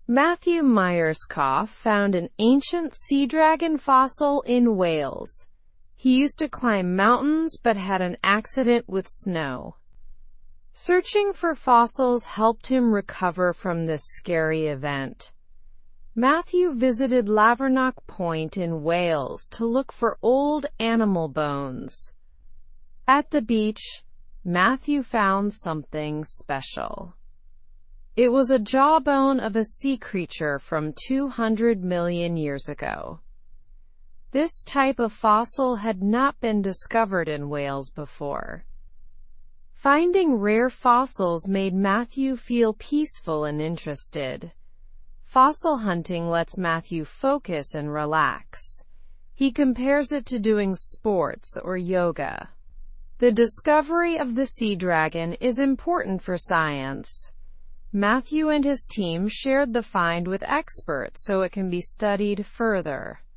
Matthew Myerscough found an ancient sea dragon fossil in Wales. He used to climb mountains but had an accident with snow. Searching for fossils helped him recover from this scary event. Matthew visited Lavernock Point in Wales to look for old animal bones. At the beach, Matthew found something special. It was a jawbone of a sea creature from 200 million years ago. This type of fossil had not been discovered in Wales before. Finding rare fossils made Matthew feel peaceful and interested. Fossil hunting lets Matthew focus and relax. He compares it to doing sports or yoga. The discovery of the sea dragon is important for science. Matthew and his team shared the find with experts so it can be studied further.